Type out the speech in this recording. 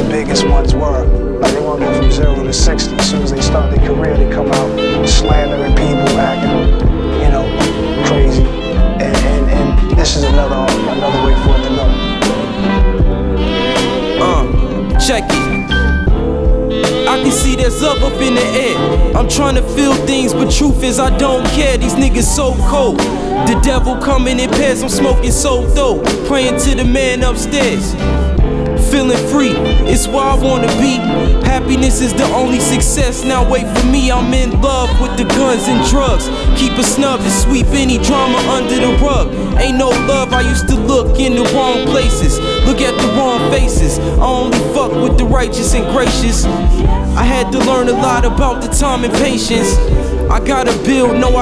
the biggest ones were. Like they want to go from 0 to 60. As soon as they start their career, they come out slandering people, acting, crazy. And this is another way for it to go. Check it. I can see there's love up in the air. I'm trying to feel things, but truth is I don't care. These niggas so cold. The devil coming in pairs, I'm smoking so dope. Praying to the man upstairs. Feeling free, it's where I wanna be. Happiness is the only success. Now wait for me, I'm in love with the guns and drugs. Keep a snub to sweep any drama under the rug. Ain't no love, I used to look in the wrong places. Look at the wrong faces. I only fuck with the righteous and gracious. I had to learn a lot about the time and patience. I gotta build, no